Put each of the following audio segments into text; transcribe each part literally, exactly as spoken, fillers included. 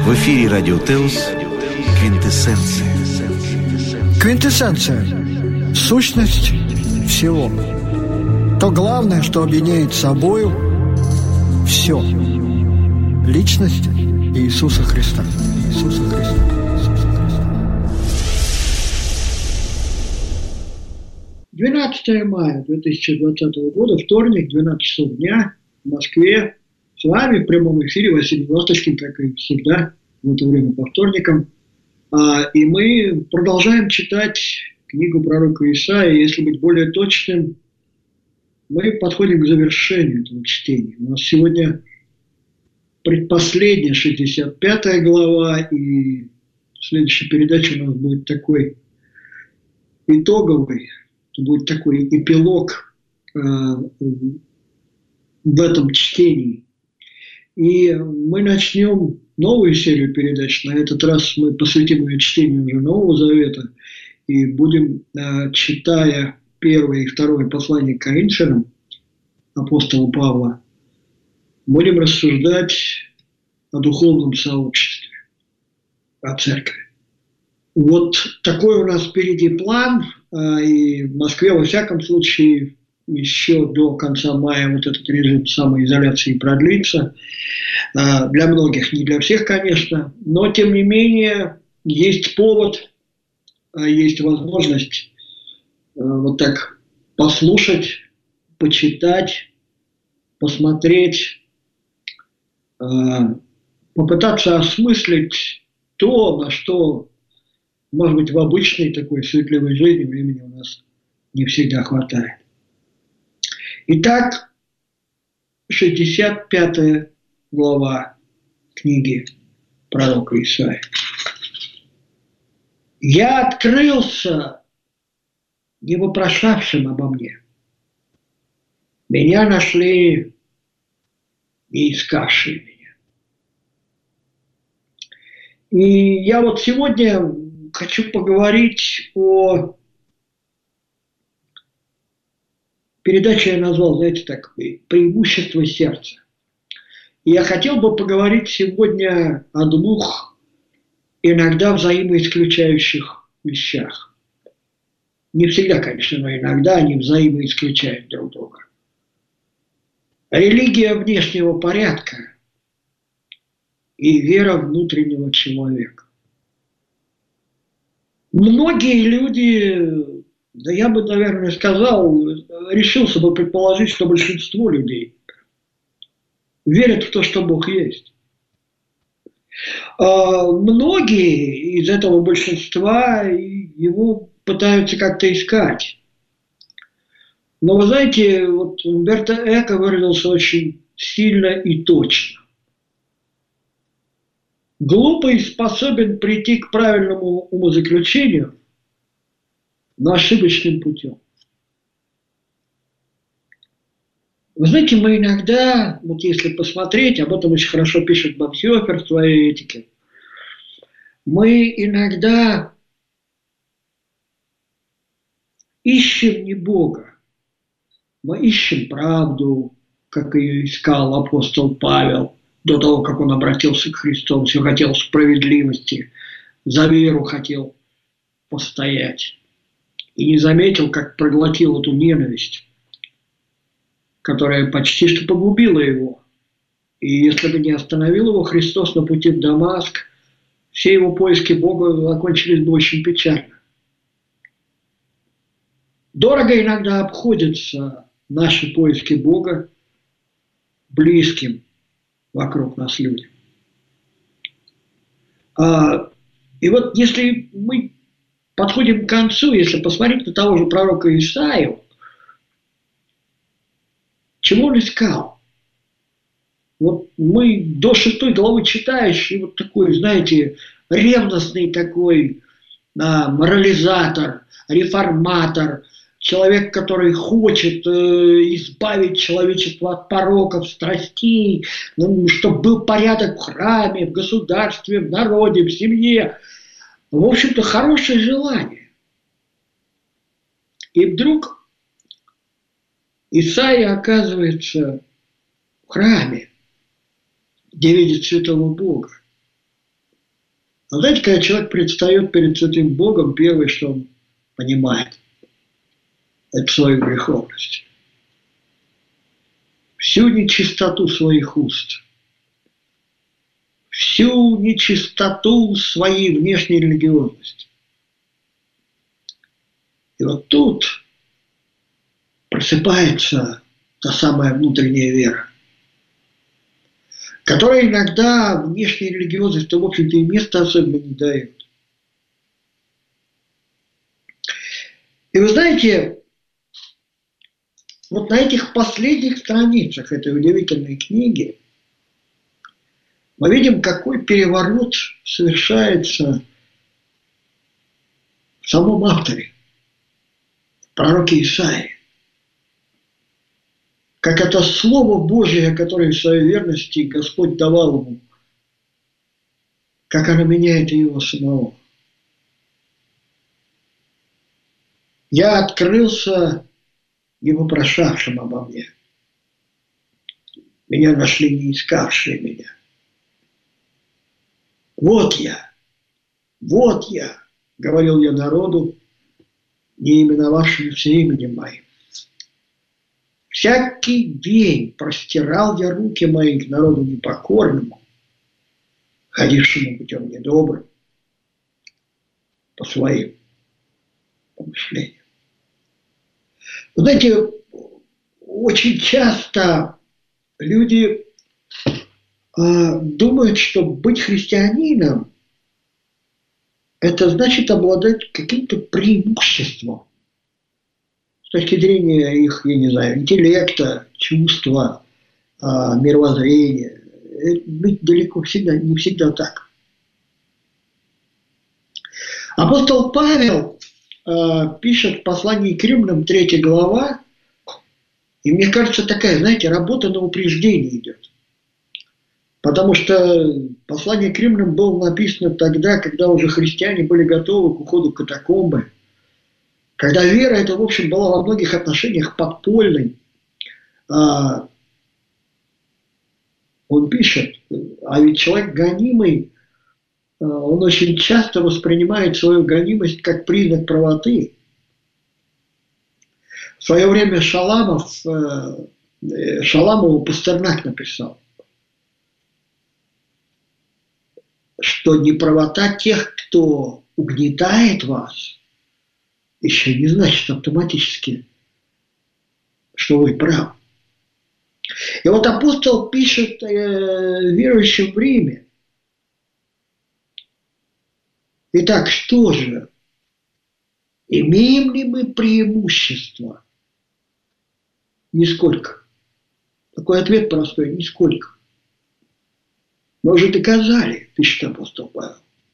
В эфире Радио Теос «Квинтэссенция». Квинтэссенция – сущность всего. То главное, что объединяет собою все. Личность Иисуса Христа. Иисуса Христа. Иисуса Христа. двенадцатое мая две тысячи двадцатого года, вторник, двенадцать часов дня, в Москве. С вами в прямом эфире Василий Ласточкин, как и всегда, в это время по вторникам. И мы продолжаем читать книгу пророка Исаии. Если быть более точным, мы подходим к завершению этого чтения. У нас сегодня предпоследняя, шестьдесят пятая глава, и следующая передача у нас будет такой итоговый, будет такой эпилог э, в этом чтении. И мы начнем новую серию передач. На этот раз мы посвятим ее чтению уже Нового Завета. И будем, э, читая первое и второе послание к Коринфянам апостола Павла, будем рассуждать о духовном сообществе, о церкви. Вот такой у нас впереди план. Э, и в Москве, во всяком случае, еще до конца мая вот этот режим самоизоляции продлится. Для многих, не для всех, конечно, но тем не менее есть повод, есть возможность вот так послушать, почитать, посмотреть, попытаться осмыслить то, на что, может быть, в обычной такой суетливой жизни времени у нас не всегда хватает. Итак, шестьдесят пятая глава книги пророка Исаии. «Я открылся не вопрошавшим обо мне. Меня нашли не искавшие меня». И я вот сегодня хочу поговорить о... Передачу я назвал, знаете, так, «Преимущество сердца». И я хотел бы поговорить сегодня о двух иногда взаимоисключающих вещах. Не всегда, конечно, но иногда они взаимоисключают друг друга. Религия внешнего порядка и вера внутреннего человека. Многие люди... Да я бы, наверное, сказал, решился бы предположить, что большинство людей верят в то, что Бог есть. А многие из этого большинства его пытаются как-то искать. Но вы знаете, вот Умберто Эко выразился очень сильно и точно. Глупый способен прийти к правильному умозаключению, но ошибочным путем. Вы знаете, мы иногда, вот если посмотреть, об этом очень хорошо пишет Бонхёфер в своей этике, мы иногда ищем не Бога, мы ищем правду, как ее искал апостол Павел до того, как он обратился к Христу. Он все хотел справедливости, за веру хотел постоять. И не заметил, как проглотил эту ненависть, которая почти что погубила его. И если бы не остановил его Христос на пути в Дамаск, все его поиски Бога закончились бы очень печально. Дорого иногда обходятся наши поиски Бога близким вокруг нас людям. И вот если мы подходим к концу, если посмотреть на того же пророка Исаию, чего он искал? Вот мы до шестой главы читаешь, и вот такой, знаете, ревностный такой а, морализатор, реформатор, человек, который хочет э, избавить человечество от пороков, страстей, ну, чтобы был порядок в храме, в государстве, в народе, в семье. В общем-то, хорошее желание. И вдруг Исаия оказывается в храме, где видит святого Бога. А знаете, когда человек предстает перед святым Богом, первое, что он понимает, это свою греховность. Всю нечистоту своих уст, всю нечистоту своей внешней религиозности. И вот тут просыпается та самая внутренняя вера, которая иногда внешней религиозности, в общем-то, и места особенно не дает. И вы знаете, вот на этих последних страницах этой удивительной книги мы видим, какой переворот совершается в самом авторе, в пророке Исаии. Как это Слово Божие, которое в своей верности Господь давал ему, как оно меняет его самого. Я открылся не вопрошавшим обо мне. Меня нашли не искавшие меня. Вот я, вот я, говорил я народу, не именовавшемуся именем моим. Всякий день простирал я руки мои к народу непокорному, ходившему путем недобрым, по своим помышлениям. Вы знаете, очень часто люди э, думают, что быть христианином – это значит обладать каким-то преимуществом с точки зрения их, я не знаю, интеллекта, чувства, э, мировоззрения. Это быть далеко всегда, не всегда так. Апостол Павел пишет в послании к Римлянам, третья глава, и мне кажется, такая, знаете, работа на упреждение идет. Потому что послание к Римлянам было написано тогда, когда уже христиане были готовы к уходу в катакомбы, когда вера эта, в общем, была во многих отношениях подпольной. Он пишет, а ведь человек гонимый, он очень часто воспринимает свою гонимость как признак правоты. В свое время Шаламов, Шаламову Пастернак написал, что неправота тех, кто угнетает вас, еще не значит автоматически, что вы правы. И вот апостол пишет э, верующим в Риме. Итак, что же? Имеем ли мы преимущество? Нисколько. Такой ответ простой – нисколько. Мы уже доказали, пишет апостол Павел,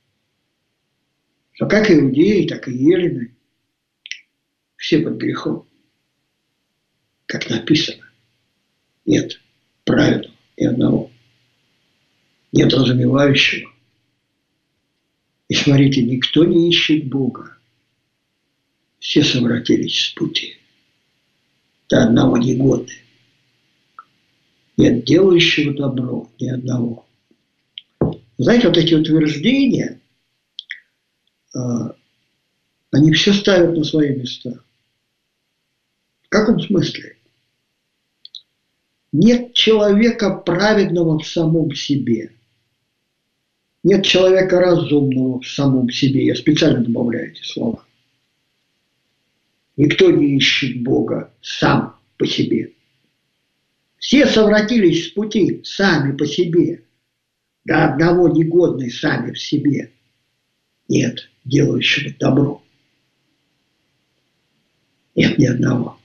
что как иудеи, так и елены все под грехом. Как написано, нет праведного ни одного, нет разумевающего. И смотрите, никто не ищет Бога. Все совратились с пути. До одного негодны. Нет делающего добро ни одного. Знаете, вот эти утверждения, они все ставят на свои места. В каком смысле? Нет человека праведного в самом себе. Нет человека разумного в самом себе. Я специально добавляю эти слова. Никто не ищет Бога сам по себе. Все совратились с пути сами по себе. До одного негодны сами в себе. Нет делающего добро. Нет ни одного.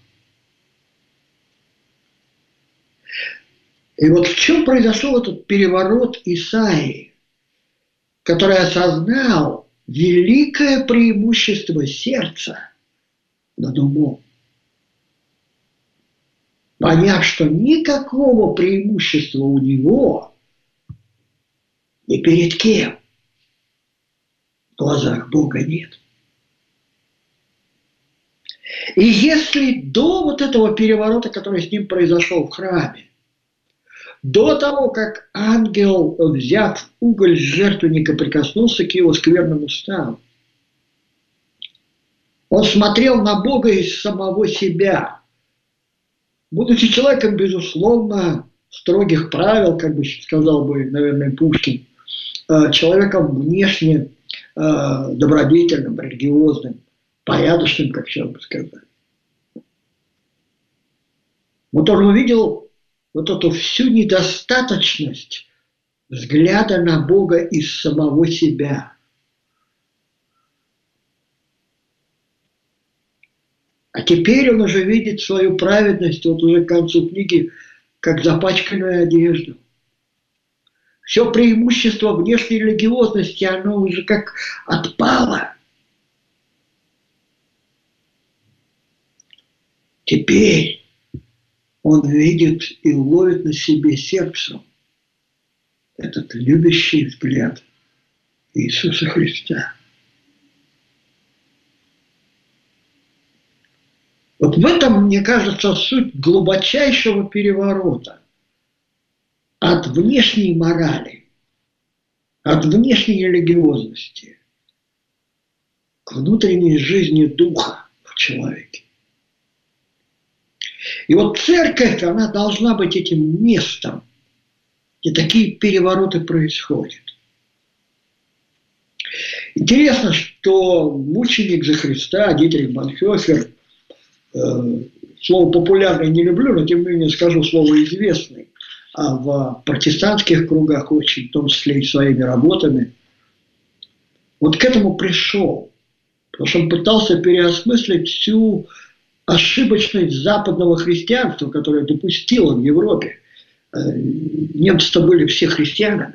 И вот в чем произошел этот переворот Исаии, который осознал великое преимущество сердца над умом, поняв, что никакого преимущества у него ни перед кем в глазах Бога нет. И если до вот этого переворота, который с ним произошел в храме, До того, как ангел, взяв уголь с жертвенника, прикоснулся к его скверному стану, он смотрел на Бога из самого себя. Будучи человеком, безусловно, строгих правил, как бы сказал бы, наверное, Пушкин, человеком внешне добродетельным, религиозным, порядочным, как сейчас бы сказать. Вот он увидел вот эту всю недостаточность взгляда на Бога из самого себя. А теперь он уже видит свою праведность, вот уже к концу книги, как запачканную одежду. Все преимущество внешней религиозности, оно уже как отпало. Теперь он видит и ловит на себе сердцем этот любящий взгляд Иисуса Христа. Вот в этом, мне кажется, суть глубочайшего переворота от внешней морали, от внешней религиозности к внутренней жизни духа в человеке. И вот церковь, она должна быть этим местом, где такие перевороты происходят. Интересно, что мученик за Христа, Дитрих Бонхофер, э, слово популярное не люблю, но тем не менее скажу слово известный, а в протестантских кругах очень, в том числе и своими работами, вот к этому пришел, потому что он пытался переосмыслить всю ошибочность западного христианства, которое допустило в Европе. Немцы-то были все христианами,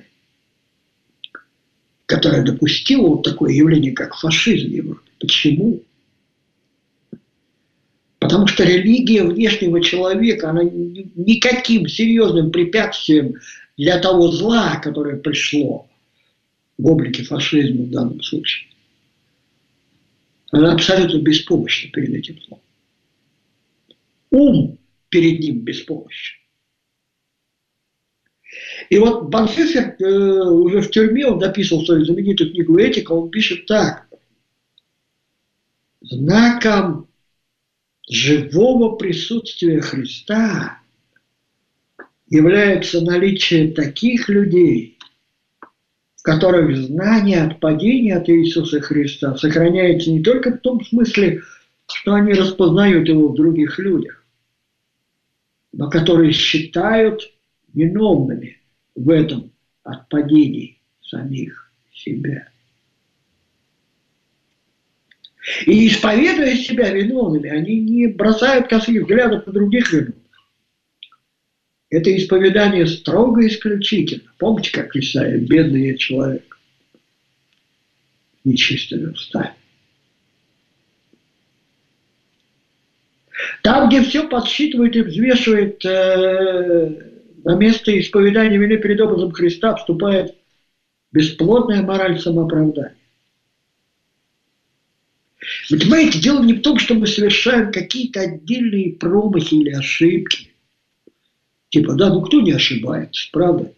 которое допустило вот такое явление, как фашизм в Европе. Почему? Потому что религия внешнего человека, она никаким серьезным препятствием для того зла, которое пришло в облике фашизма в данном случае, она абсолютно беспомощна перед этим злом. Ум перед ним беспомощен. И вот Бонхофер э, уже в тюрьме, он написал свою знаменитую книгу «Этика», он пишет так. Знаком живого присутствия Христа является наличие таких людей, в которых знание от падения от Иисуса Христа сохраняется не только в том смысле, что они распознают его в других людях, но которые считают виновными в этом отпадении самих себя. И исповедуя себя виновными, они не бросают косых взглядов на других виновных. Это исповедание строго исключительно. Помните, как Исаия: бедный я человек, нечистыми устами. Там, где все подсчитывает и взвешивает, э, на место исповедания вины перед образом Христа вступает бесплодная мораль самооправдания. Вы понимаете, дело не в том, что мы совершаем какие-то отдельные промахи или ошибки. Типа, да, ну кто не ошибается, правда?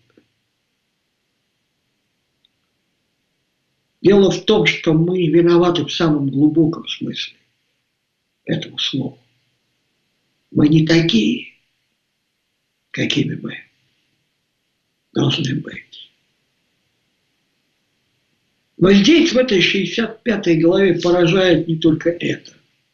Дело в том, что мы виноваты в самом глубоком смысле этого слова. Мы не такие, какими мы должны быть. Но здесь, в этой шестьдесят пятой главе, поражает не только это.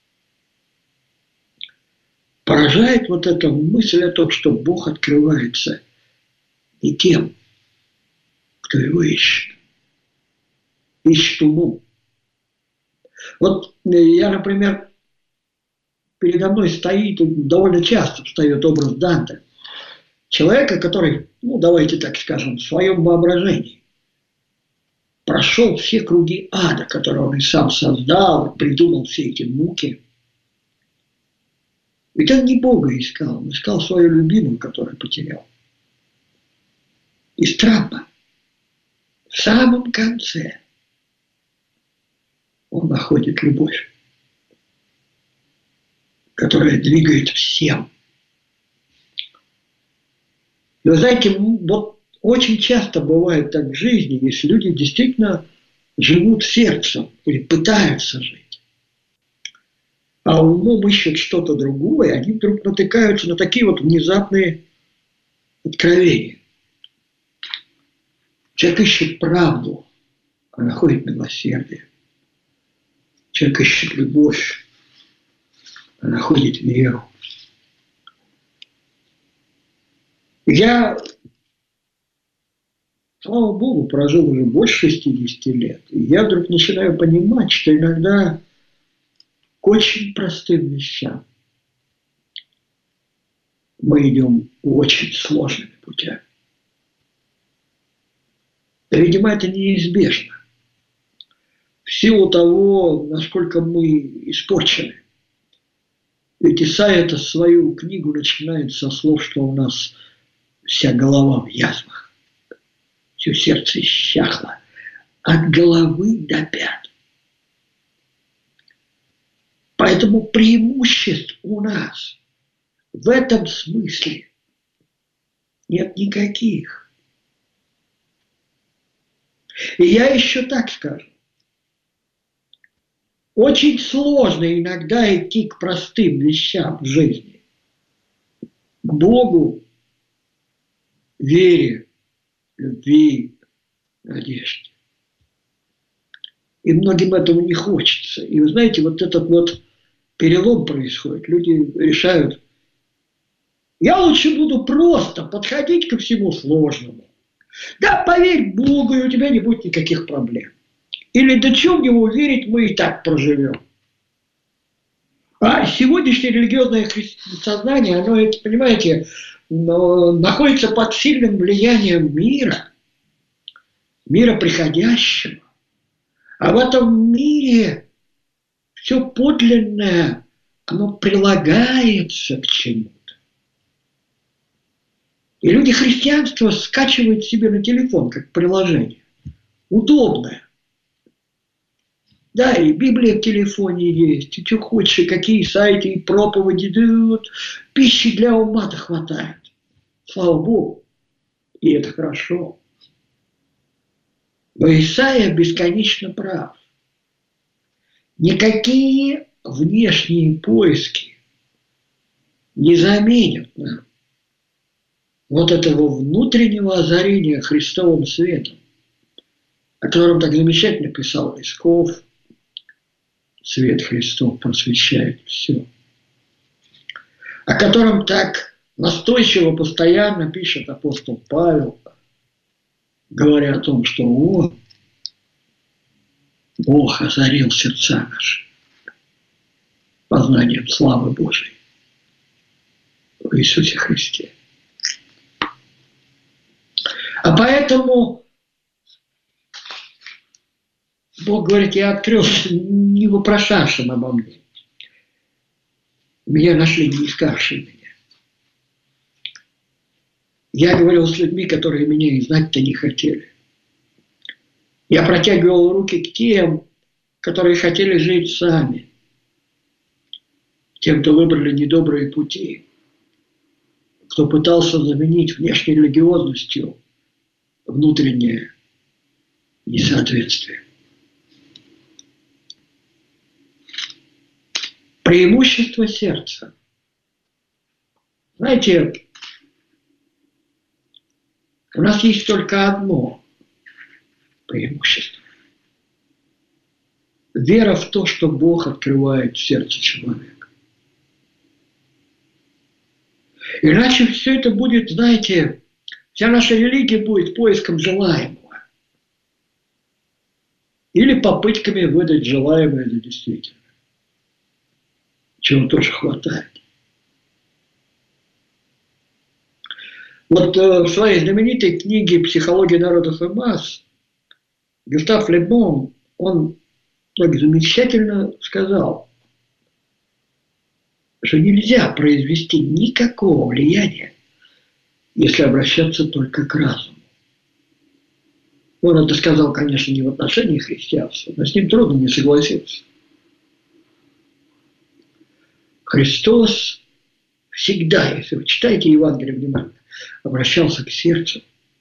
Поражает вот эта мысль о том, что Бог открывается не тем, кто его ищет. Ищет умом. Вот я, например, передо мной стоит, довольно часто встает образ Данте. Человека, который, ну давайте так скажем, в своем воображении прошел все круги ада, которые он и сам создал, придумал все эти муки. Ведь он не Бога искал, он искал свою любимую, которую потерял. И странно, в самом конце он находит любовь, которая двигает всем. И вы знаете, вот очень часто бывает так в жизни, если люди действительно живут сердцем или пытаются жить, а умом ищут что-то другое, они вдруг натыкаются на такие вот внезапные откровения. Человек ищет правду, а находит милосердие. Человек ищет любовь, а находит веру. Я, слава Богу, прожил уже больше шестидесяти лет. И я вдруг начинаю понимать, что иногда к очень простым вещам мы идем очень сложными путями. И, видимо, это неизбежно. В силу того, насколько мы испорчены. Ведь Исайя это свою книгу начинает со слов, что у нас вся голова в язвах, все сердце иссяхло, от головы до пят. Поэтому преимуществ у нас в этом смысле нет никаких. И я еще так скажу. Очень сложно иногда идти к простым вещам в жизни. К Богу, вере, любви, надежде. И многим этого не хочется. И вы знаете, вот этот вот перелом происходит. Люди решают, я лучше буду просто подходить ко всему сложному. Да, поверь Богу, и у тебя не будет никаких проблем. Или да чем в него верить, мы и так проживем. А сегодняшнее религиозное сознание, оно, понимаете, находится под сильным влиянием мира, мира приходящего. А в этом мире все подлинное, оно прилагается к чему-то. И люди христианство скачивают себе на телефон, как приложение. Удобное. Да, и Библия в телефоне есть, и что хочешь, и какие сайты, и проповеди, да вот пищи для ума-то хватает. Слава Богу. И это хорошо. Но Исайя бесконечно прав. Никакие внешние поиски не заменят нам вот этого внутреннего озарения Христовым светом, о котором так замечательно писал Лесков. Свет Христов просвещает все. О котором так настойчиво, постоянно пишет апостол Павел, говоря о том, что он, Бог озарил сердца наши познанием славы Божией в Иисусе Христе. А поэтому Бог говорит, я открылся не вопрошавшим обо мне. Меня нашли не искавшие меня. Я говорил с людьми, которые меня и знать-то не хотели. Я протягивал руки к тем, которые хотели жить сами. Тем, кто выбрали недобрые пути. Кто пытался заменить внешней религиозностью внутреннее несоответствие. Преимущество сердца. Знаете, у нас есть только одно преимущество. Вера в то, что Бог открывает в сердце человека. Иначе все это будет, знаете, вся наша религия будет поиском желаемого. Или попытками выдать желаемое за действительное. Чего тоже хватает. Вот э, в своей знаменитой книге «Психология народов и масс» Гюстав Ле Бон, он так замечательно сказал, что нельзя произвести никакого влияния, если обращаться только к разуму. Он это сказал, конечно, не в отношении христианства, но с ним трудно не согласиться. Христос всегда, если вы читаете Евангелие внимательно, обращался к сердцу.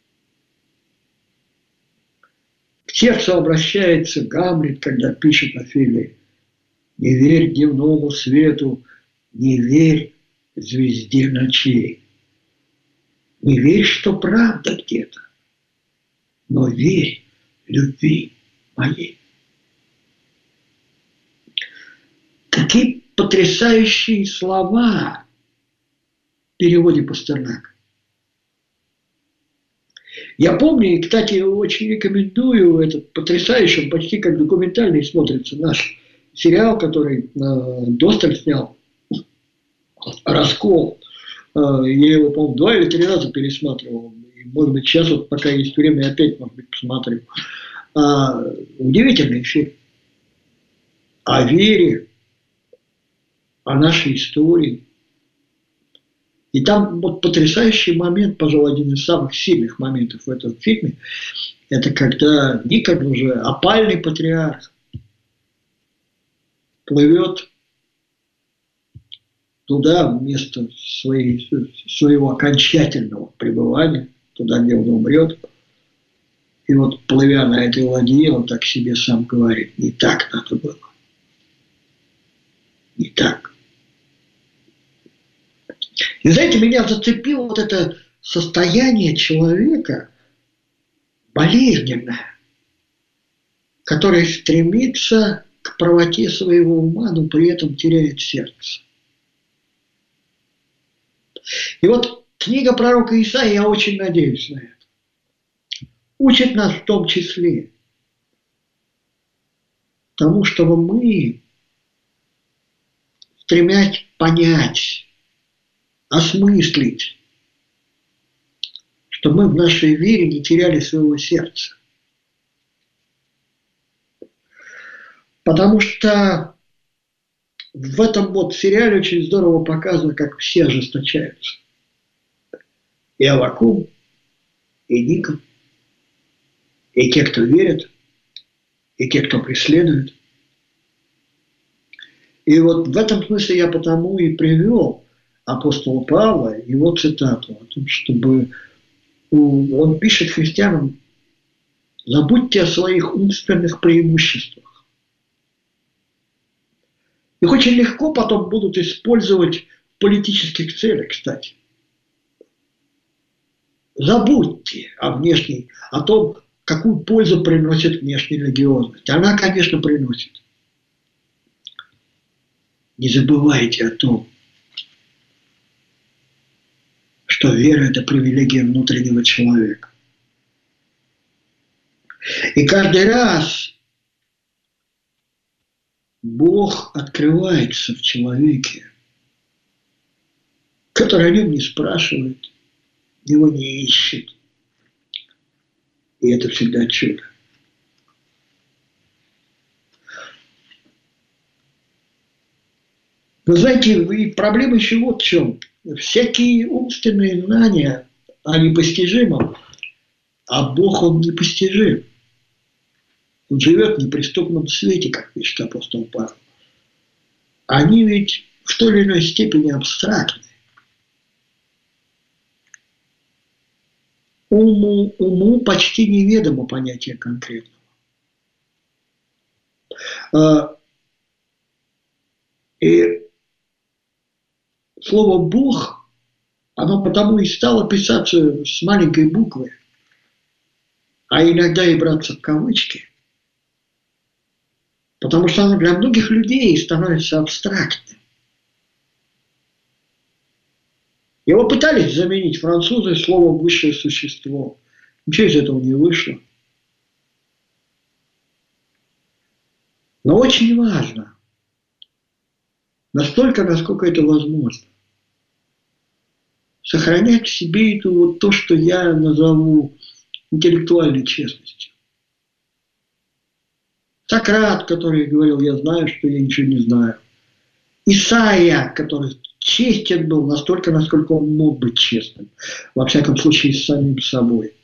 К сердцу обращается Гамлет, когда пишет Офелии: «Не верь дневному свету, не верь звезде ночей. Не верь, что правда где-то, но верь любви моей». Какие потрясающие слова в переводе Пастернака. Я помню, и, кстати, очень рекомендую этот потрясающий, почти как документальный смотрится наш сериал, который э, Досталь снял, «Раскол». Э, я его, по-моему, два или три раза пересматривал. И, может быть, сейчас, вот, пока есть время, опять, может быть, посмотрю. А, удивительный фильм. О вере, о нашей истории. И там вот потрясающий момент, пожалуй, один из самых сильных моментов в этом фильме, это когда Никон, уже опальный патриарх, плывет туда, вместо своей, своего окончательного пребывания, туда, где он умрет. И вот, плывя на этой ладье, он так себе сам говорит: не так надо было. Не так. И знаете, меня зацепило вот это состояние человека болезненное, который стремится к правоте своего ума, но при этом теряет сердце. И вот книга пророка Исаии, я очень надеюсь на это, учит нас в том числе тому, чтобы мы, стремясь понять, осмыслить, чтобы мы в нашей вере не теряли своего сердца. Потому что в этом вот сериале очень здорово показано, как все ожесточаются. И Аввакум, и Никон, и те, кто верит, и те, кто преследует. И вот в этом смысле я потому и привел апостола Павла, его цитату о том, чтобы он пишет христианам: забудьте о своих умственных преимуществах. Их очень легко потом будут использовать в политических целях, кстати. Забудьте о внешней, о том, какую пользу приносит внешняя религиозность. Она, конечно, приносит. Не забывайте о том, что вера – это привилегия внутреннего человека. И каждый раз Бог открывается в человеке, который о нем не спрашивает, его не ищет. И это всегда чудо. Вы знаете, и проблема еще вот в чем. Всякие умственные знания о непостижимом, а Бог, Он непостижим. Он живет в неприступном свете, как пишет апостол Павел. Они ведь в той или иной степени абстрактны. Уму, уму почти неведомо понятие конкретного. И слово «Бог», оно потому и стало писаться с маленькой буквы, а иногда и браться в кавычки, потому что оно для многих людей становится абстрактным. Его пытались заменить французы словом «высшее существо». Ничего из этого не вышло. Но очень важно, настолько, насколько это возможно, сохранять в себе это вот то, что я назову интеллектуальной честностью. Сократ, который говорил: я знаю, что я ничего не знаю. Исайя, который честен был настолько, насколько он мог быть честным. Во всяком случае, с самим собой.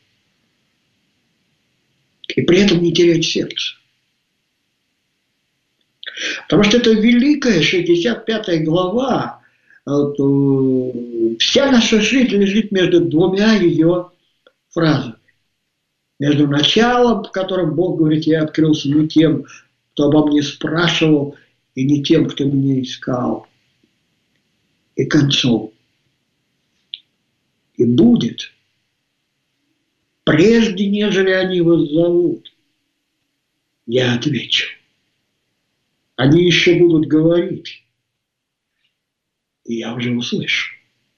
И при этом не терять сердце. Потому что это великая шестьдесят пятая глава вот, э, вся наша жизнь лежит между двумя ее фразами. Между началом, в котором Бог говорит, я открылся не тем, кто обо мне спрашивал, и не тем, кто меня искал, и концом. И будет, прежде нежели они вас зовут, я отвечу. Они еще будут говорить, и я уже услышу.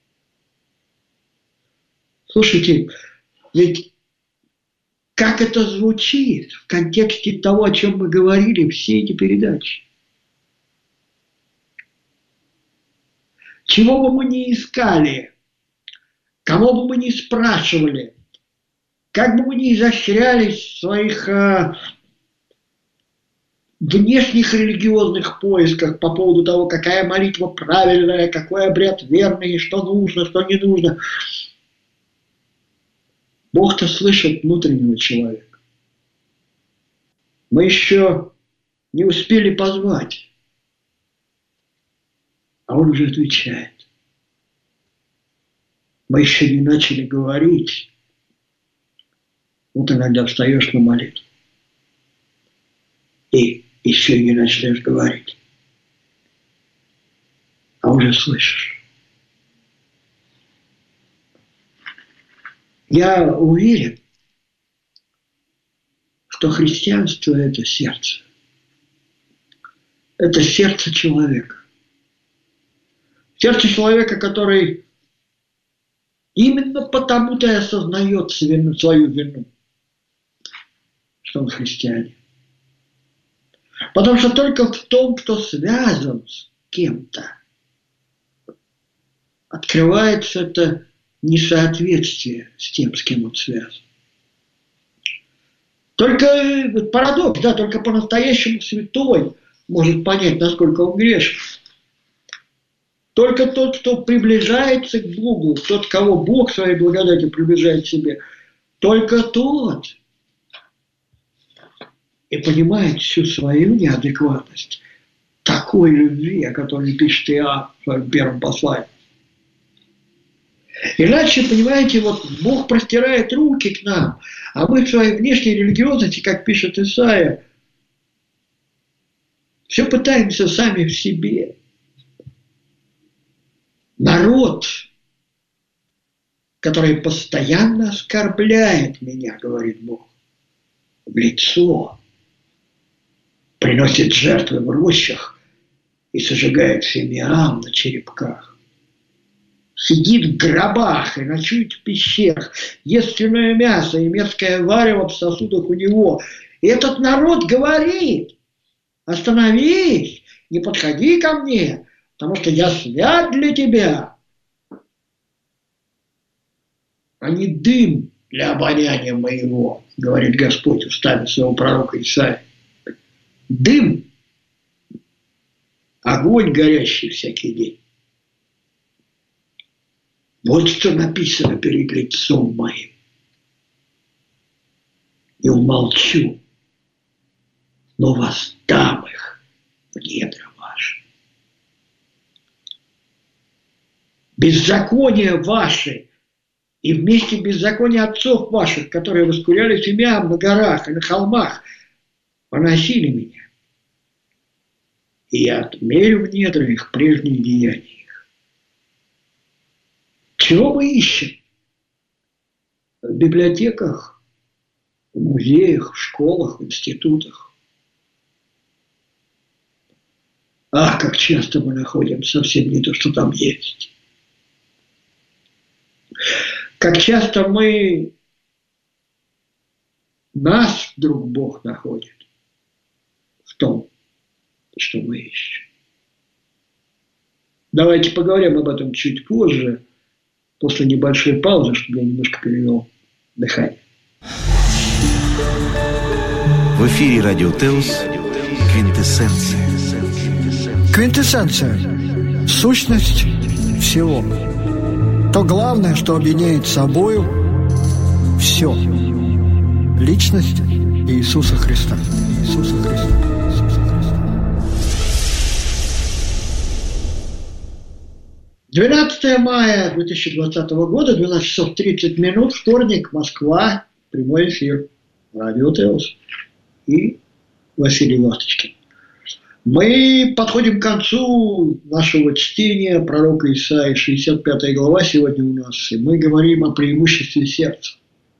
Слушайте, ведь как это звучит в контексте того, о чем мы говорили, все эти передачи. Чего бы мы ни искали, кого бы мы ни спрашивали, как бы мы ни изощрялись в своих э, внешних религиозных поисках по поводу того, какая молитва правильная, какой обряд верный, что нужно, что не нужно, Бог-то слышит внутреннего человека. Мы еще не успели позвать, а Он уже отвечает. Мы еще не начали говорить. Вот иногда встаешь на молитву и еще не начинаешь говорить, а уже слышишь. Я уверен, что христианство – это сердце. Это сердце человека. Сердце человека, который именно потому-то и осознает свою вину, что он христианин. Потому что только в том, кто связан с кем-то, открывается это несоответствие с тем, с кем он связан. Только парадокс, да, только по-настоящему святой может понять, насколько он грешен. Только тот, кто приближается к Богу, тот, кого Бог своей благодатью приближает к себе, только тот и понимает всю свою неадекватность такой любви, о которой пишет Иоанн в своем первом послании. Иначе, понимаете, вот Бог простирает руки к нам, а мы в своей внешней религиозности, как пишет Исаия, все пытаемся сами в себе. Народ, который постоянно оскорбляет меня, говорит Бог, в лицо, приносит жертвы в рощах и сожигает фимиам на черепках. Сидит в гробах и ночует в пещерах, ест свиное мясо и мерзкое варево в сосудах у него. И этот народ говорит: остановись, не подходи ко мне, потому что я свят для тебя, а не дым для обоняния моего, говорит Господь устами своего пророка Исаии. Дым, огонь горящий всякий день. Вот что написано перед лицом моим. И умолчу, но воздам их в недра ваши. Беззакония ваши и вместе беззакония отцов ваших, которые воскуряли фимиам на горах и на холмах, поносили меня. И я отмерю в недра их прежние деяния. Чего мы ищем? В библиотеках, в музеях, в школах, в институтах. Ах, как часто мы находим совсем не то, что там есть. Как часто мы, нас вдруг Бог находит в том, что мы ищем. Давайте поговорим об этом чуть позже, после небольшой паузы, чтобы я немножко перевел дыхание. В эфире Радио Теос «Квинтэссенция». Квинтэссенция – сущность всего. То главное, что объединяет собою все. Личность Иисуса Христа. Иисуса Христа. двенадцатое мая две тысячи двадцатого года, двенадцать часов тридцать минут, вторник, Москва, прямой эфир, Радио Теос и Василий Ласточкин. Мы подходим к концу нашего чтения пророка Исаии, шестьдесят пятая глава сегодня у нас, и мы говорим о преимуществе сердца.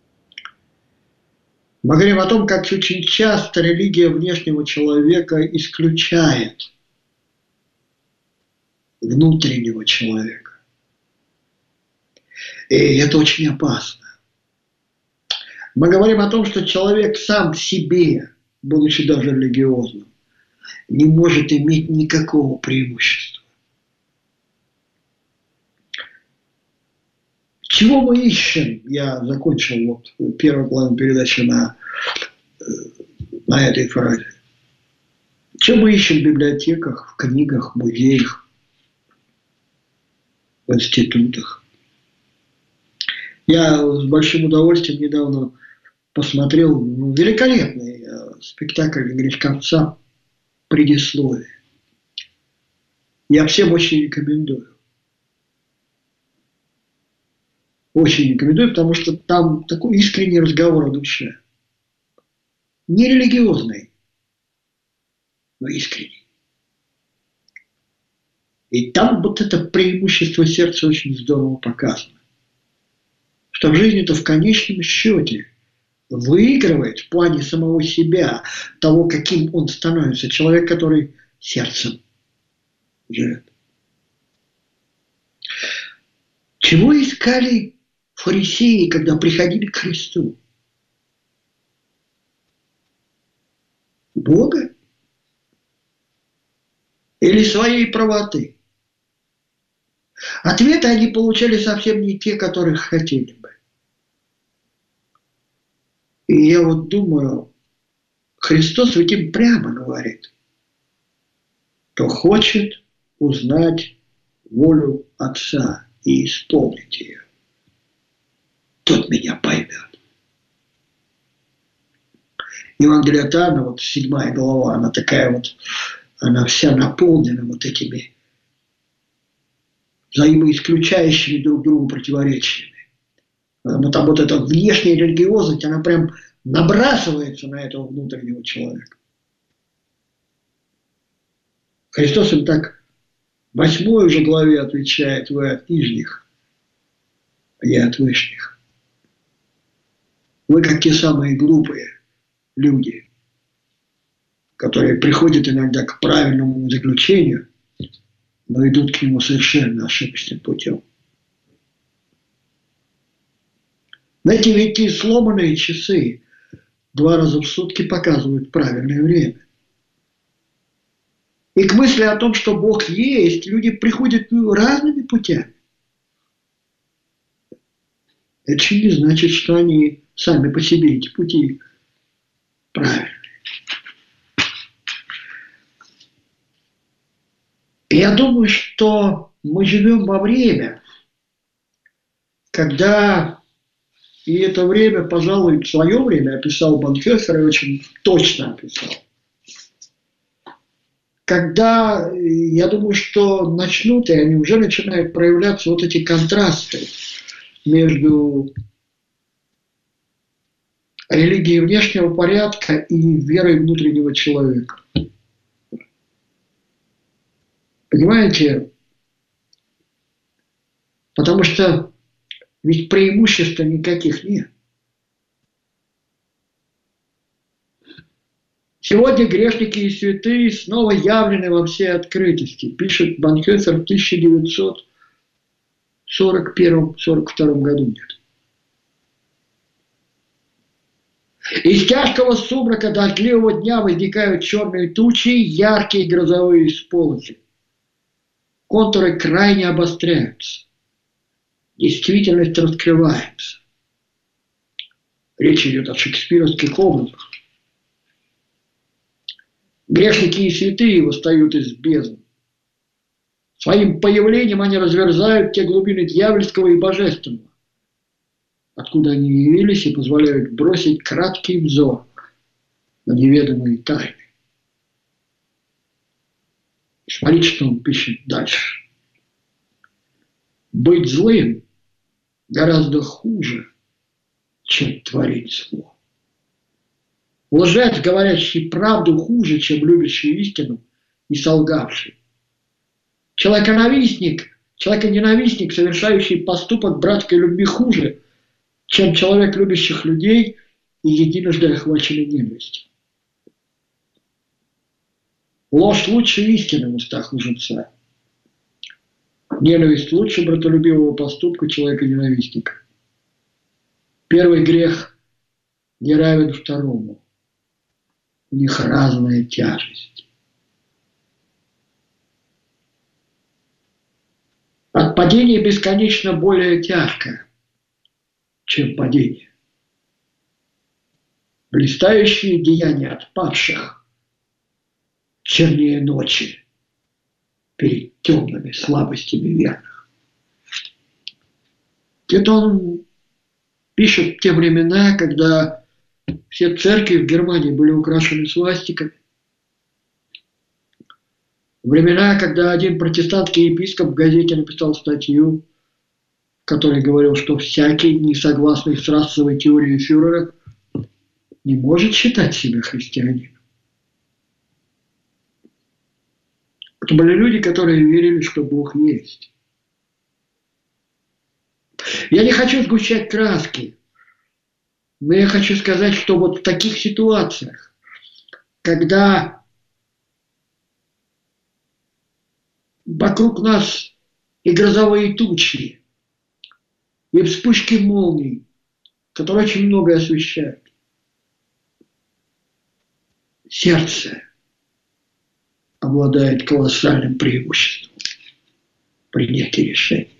Мы говорим о том, как очень часто религия внешнего человека исключает внутреннего человека. И это очень опасно. Мы говорим о том, что человек сам себе, будучи даже религиозным, не может иметь никакого преимущества. Чего мы ищем? Я закончил вот первую главу передачи на, на этой фразе. Чего мы ищем в библиотеках, в книгах, в музеях, в институтах? Я с большим удовольствием недавно посмотрел ну, великолепный спектакль Гречковца «Предисловие». Я всем очень рекомендую. Очень рекомендую, потому что там такой искренний разговор о душе. Не религиозный, но искренний. И там вот это преимущество сердца очень здорово показано. Что в жизни-то в конечном счете выигрывает в плане самого себя, того, каким он становится, человек, который сердцем живет. Чего искали фарисеи, когда приходили к Христу? Бога? Или своей правоты? Ответы они получали совсем не те, которых хотели бы. И я вот думаю, Христос ведь им прямо говорит, кто хочет узнать волю Отца и исполнить ее, тот меня поймет. Евангелие от Иоанна, вот седьмая глава, она такая вот, она вся наполнена вот этими взаимоисключающими друг другу противоречиями. Но там вот эта внешняя религиозность, она прям набрасывается на этого внутреннего человека. Христос им так в восьмой уже главе отвечает: вы от нижних, а я от вышних. Вы как те самые глупые люди, которые приходят иногда к правильному заключению, но идут к нему совершенно ошибочным путем. Знаете, ведь эти сломанные часы два раза в сутки показывают правильное время. И к мысли о том, что Бог есть, люди приходят разными путями. Это не значит, что они сами по себе эти пути правильные. И я думаю, что мы живем во время, когда, и это время, пожалуй, в свое время описал Бонхёфер и очень точно описал, когда, я думаю, что начнут, и они уже начинают проявляться вот эти контрасты между религией внешнего порядка и верой внутреннего человека. Понимаете? Потому что ведь преимуществ никаких нет. Сегодня грешники и святые снова явлены во всей открытости, пишет Бонхёфер в тысяча девятьсот сорок первом — сорок втором году. Нет. Из тяжкого сумрака дождливого дня возникают черные тучи, яркие грозовые сполохи. Контуры крайне обостряются. Действительность раскрывается. Речь идет о шекспировских образах. Грешники и святые восстают из бездны. Своим появлением они разверзают те глубины дьявольского и божественного, откуда они явились, и позволяют бросить краткий взор на неведомые тайны. Смотрите, что он пишет дальше. Быть злым гораздо хуже, чем творить зло. Лжец, говорящий правду, хуже, чем любящий истину и солгавший. Человеконенавистник, человеконенавистник, совершающий поступок братской любви, хуже, чем человек, любящих людей и единожды охваченный ненавистью. Ложь лучше истины в устах лжеца. Ненависть лучше братолюбивого поступка человека-ненавистника. Первый грех не равен второму. У них разная тяжесть. От падения бесконечно более тяжкое, чем падение. Блистающие деяния отпавших чернее ночи перед темными слабостями верных. Это он пишет в те времена, когда все церкви в Германии были украшены свастиками. Времена, когда один протестантский епископ в газете написал статью, в которой говорил, что всякий, не согласный с расовой теорией фюрера, не может считать себя христианином. Это были люди, которые верили, что Бог есть. Я не хочу сгущать краски, но я хочу сказать, что вот в таких ситуациях, когда вокруг нас и грозовые тучи, и вспышки молний, которые очень многое освещают, сердце обладает колоссальным преимуществом принятия решений.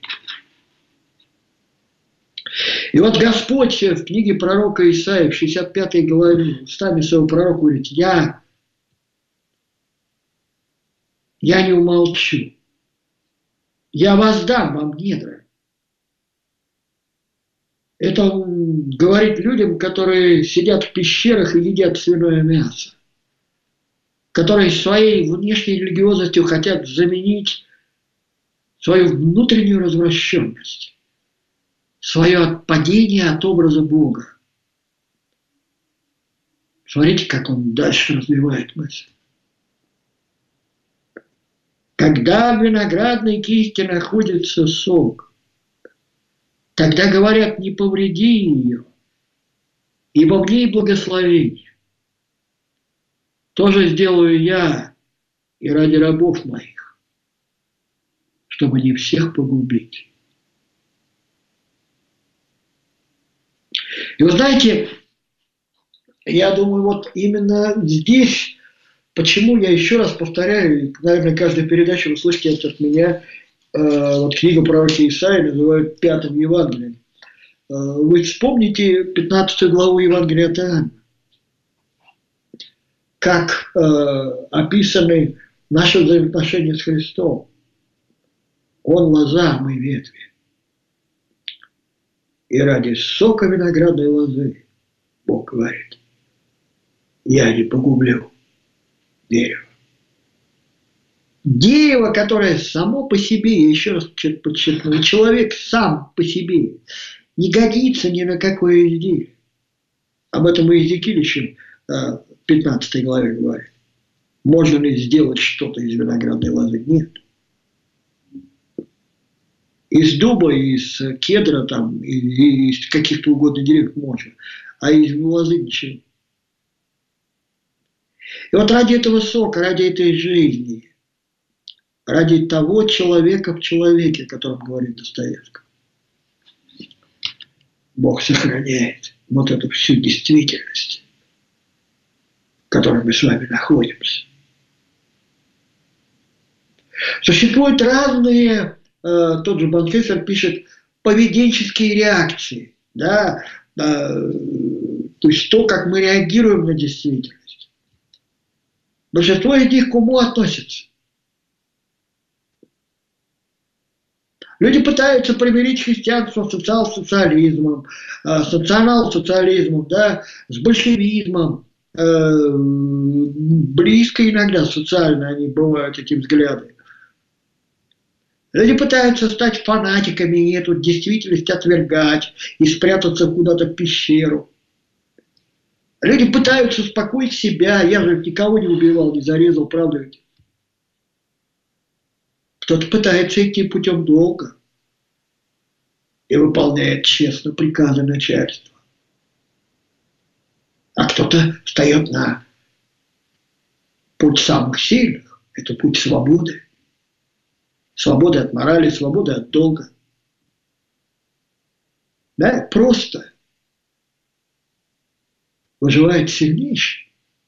И вот Господь в книге пророка Исаии в шестьдесят пятой главе устами своего пророка говорит: я, я не умолчу, я воздам вам недра. Это он говорит людям, которые сидят в пещерах и едят свиное мясо, которые своей внешней религиозностью хотят заменить свою внутреннюю развращенность, свое отпадение от образа Бога. Смотрите, как он дальше развивает мысль. Когда в виноградной кисти находится сок, тогда говорят: не повреди ее, ибо в ней благословение. То же сделаю я и ради рабов моих, чтобы не всех погубить. И вы знаете, я думаю, вот именно здесь, почему я еще раз повторяю, наверное, каждая передача вы слышите это от меня, э, вот книгу пророка Исаии называют пятым Евангелием. Э, вы вспомните пятнадцатую главу Евангелия от Иоанна, как э, описаны наши взаимоотношения с Христом. Он лоза, мы ветви. И ради сока виноградной лозы, Бог говорит, я не погублю дерево. Дерево, которое само по себе, я еще раз подчеркну, человек сам по себе не годится ни на какое изделие. Об этом и Иезекииль еще в пятнадцатой главе говорит. Можно ли сделать что-то из виноградной лозы? Нет. Из дуба, из кедра, там, из каких-то угодно деревьев можно, а из лозы ничего. И вот ради этого сока, ради этой жизни, ради того человека в человеке, о котором говорит Достоевский, Бог сохраняет вот эту всю действительность, в которой мы с вами находимся. Существуют разные, э, тот же Банхефер пишет, поведенческие реакции, да, э, то есть то, как мы реагируем на действительность. Большинство из них к уму относятся. Люди пытаются примирить христианство с социал-социализмом, э, с национал-социализмом, да, с большевизмом. Э, близко иногда социально они бывают, эти взгляды. Люди пытаются стать фанатиками и эту действительность отвергать и спрятаться куда-то в пещеру. Люди пытаются успокоить себя. Я же никого не убивал, не зарезал, правда ведь? Кто-то пытается идти путем долга и выполняет честно приказы начальства. А кто-то встает на путь самых сильных. Это путь свободы. Свободы от морали, свободы от долга. Да, просто. Выживает сильнейший.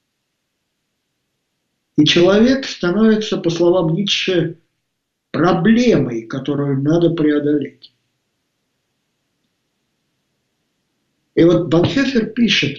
И человек становится, по словам Ницше, проблемой, которую надо преодолеть. И вот Бонхофер пишет,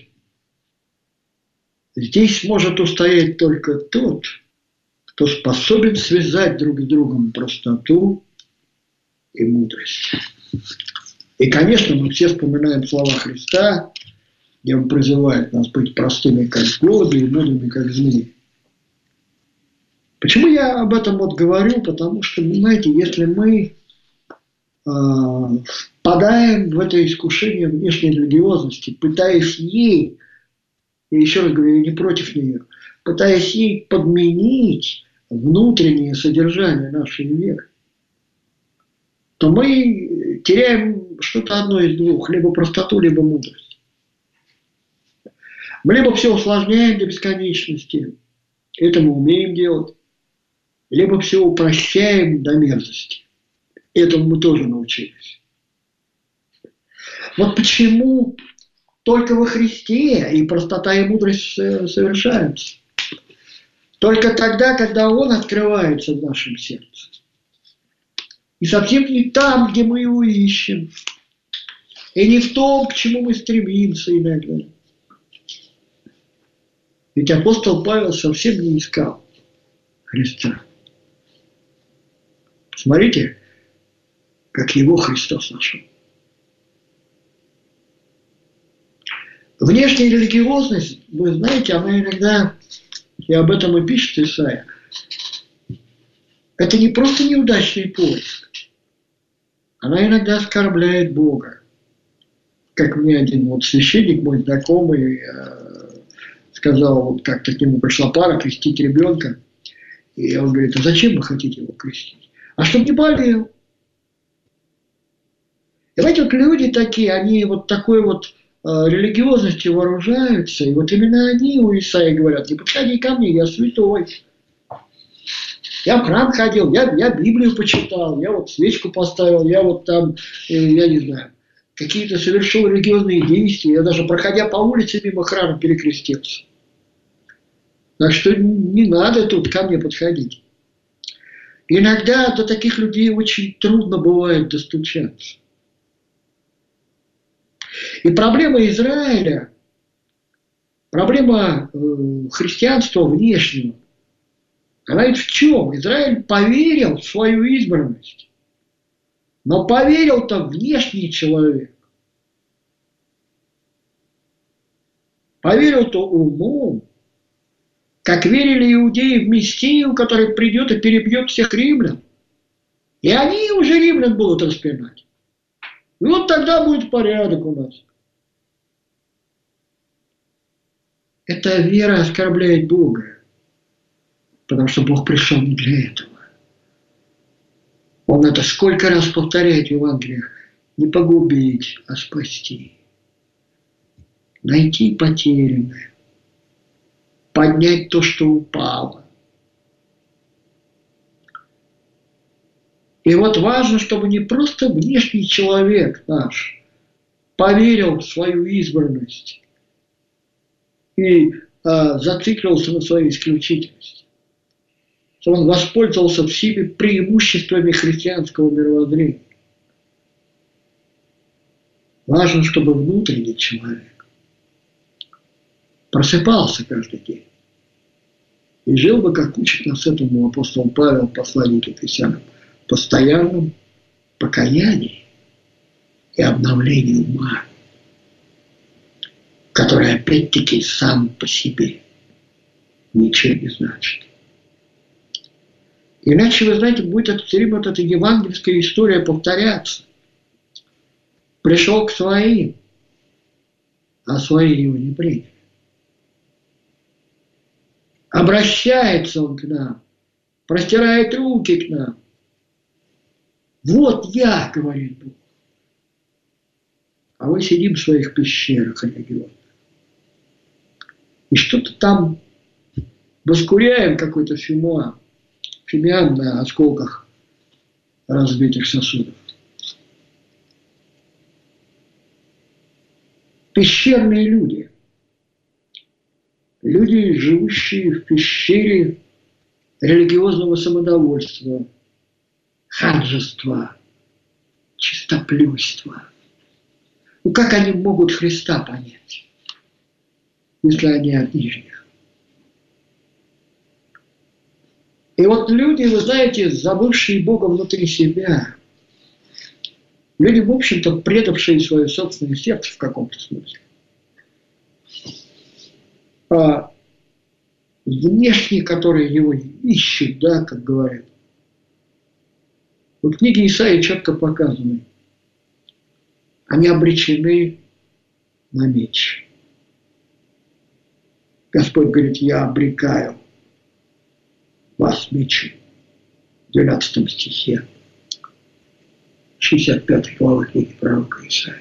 здесь может устоять только тот, кто способен связать друг с другом простоту и мудрость. И, конечно, мы все вспоминаем слова Христа, где Он призывает нас быть простыми, как голуби, и мудрыми, как змеи. Почему я об этом вот говорю? Потому что, понимаете, если мы э, впадаем в это искушение внешней религиозности, пытаясь ей, я еще раз говорю, я не против нее, пытаясь ей подменить внутреннее содержание нашей веры, то мы теряем что-то одно из двух, либо простоту, либо мудрость. Мы либо все усложняем до бесконечности, это мы умеем делать, либо все упрощаем до мерзости. Этому мы тоже научились. Вот почему только во Христе и простота и мудрость совершаются. Только тогда, когда Он открывается в нашем сердце. И совсем не там, где мы его ищем. И не в том, к чему мы стремимся иногда. Ведь апостол Павел совсем не искал Христа. Смотрите, как его Христос нашел. Внешняя религиозность, вы знаете, она иногда, и об этом и пишет Исайя, это не просто неудачный поиск. Она иногда оскорбляет Бога. Как мне один вот священник, мой знакомый, сказал, вот как-то к нему пришла пара крестить ребенка. И он говорит, а зачем вы хотите его крестить? А чтобы не болел. И знаете, вот люди такие, они вот такой вот э, религиозностью вооружаются, и вот именно они у Исаии говорят, не подходи ко мне, я святой. Я в храм ходил, я, я Библию почитал, я вот свечку поставил, я вот там, э, я не знаю, какие-то совершил религиозные действия, я даже проходя по улице мимо храма перекрестился. Так что не надо тут ко мне подходить. Иногда до таких людей очень трудно бывает достучаться. И проблема Израиля, проблема э, христианства внешнего, она ведь в чем? Израиль поверил в свою избранность. Но поверил-то внешний человек. Поверил-то умом, как верили иудеи в Мессию, который придет и перебьет всех римлян. И они уже римлян будут распинать. И вот тогда будет порядок у нас. Эта вера оскорбляет Бога, потому что Бог пришел не для этого. Он это сколько раз повторяет в Евангелиях. Не погубить, а спасти. Найти потерянное. Поднять то, что упало. И вот важно, чтобы не просто внешний человек наш поверил в свою избранность и а, зациклился на своей исключительности. Что он воспользовался всеми преимуществами христианского мировоззрения. Важно, чтобы внутренний человек просыпался каждый день и жил бы, как учит нас этому апостол Павел в послании к Ефесянам, в постоянном покаянии и обновлении ума, который опять-таки сам по себе ничего не значит. Иначе, вы знаете, будет все время вот эта евангельская история повторяться. Пришел к своим, а свои его не приняли. Обращается он к нам, простирает руки к нам. Вот я, говорит Бог. А мы сидим в своих пещерах религиозных. И что-то там воскуряем, какой-то фимиам, фимиам на осколках разбитых сосудов. Пещерные люди. Люди, живущие в пещере религиозного самодовольства, ханжества, чистоплюйства. Ну как они могут Христа понять, если они от нижних? И вот люди, вы знаете, забывшие Бога внутри себя, люди, в общем-то, предавшие свое собственное сердце в каком-то смысле, а внешние, которые его ищут, да, как говорят. В книге Исаии четко показаны. Они обречены на меч. Господь говорит, я обрекаю вас мечом. В двенадцатом стихе шестьдесят пятой главы книги пророка Исаии.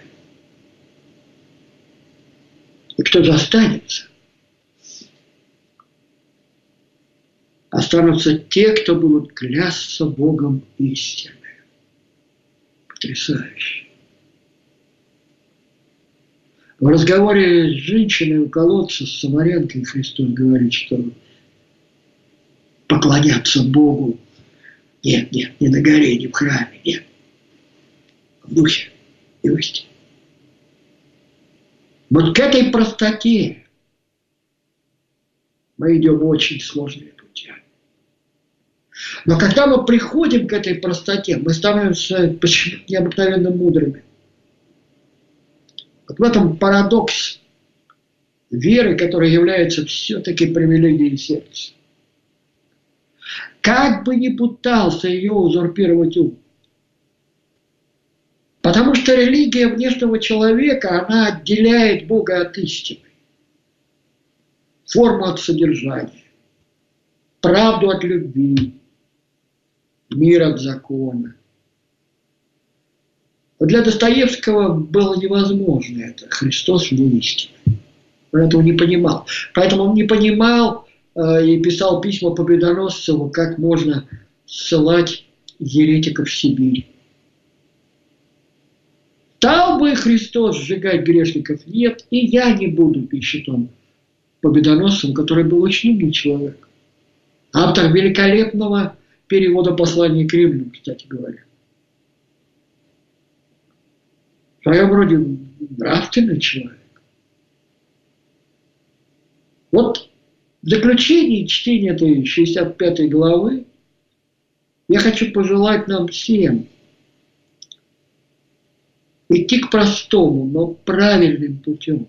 И кто же останется? Останутся те, кто будут клясться Богом истины. Потрясающе. В разговоре с женщиной у колодца, с самарянкой, Христос говорит, что поклоняться Богу нет, нет, не на горе, не в храме, нет. В духе и в истине. Вот к этой простоте мы идем очень сложными путями. Но когда мы приходим к этой простоте, мы становимся почему-то необыкновенно мудрыми. Вот в этом парадокс веры, которая является все-таки привилегией сердца. Как бы ни пытался ее узурпировать ум. Потому что религия внешнего человека, она отделяет Бога от истины. Форму от содержания. Правду от любви. Мир от закона. Для Достоевского было невозможно это. Христос вне истины. Он этого не понимал. Поэтому он не понимал э, и писал письма Победоносцеву, как можно ссылать еретиков в Сибирь. Стал бы Христос сжигать грешников? Нет, и я не буду, пишет он Победоносцеву, который был очень умный человек. Автор великолепного перевода послания к Римлянам, кстати говоря. В своем роде нравственный человек. Вот в заключении чтения этой шестьдесят пятой главы я хочу пожелать нам всем идти к простому, но правильным путем.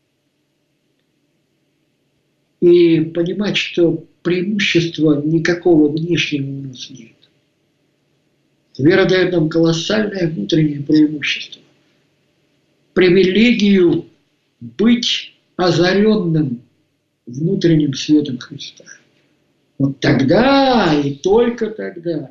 И понимать, что преимущества никакого внешнего у нас нет. Вера дает нам колоссальное внутреннее преимущество. Привилегию быть озаренным внутренним светом Христа. Вот тогда и только тогда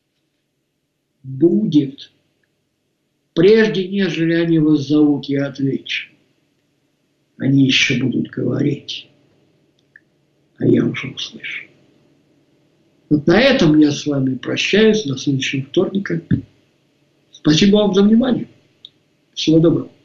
будет, прежде нежели они вас зовут, я отвечу. Они еще будут говорить, а я уже услышу. Вот на этом я с вами прощаюсь до следующего вторника. Спасибо вам за внимание. Всего доброго.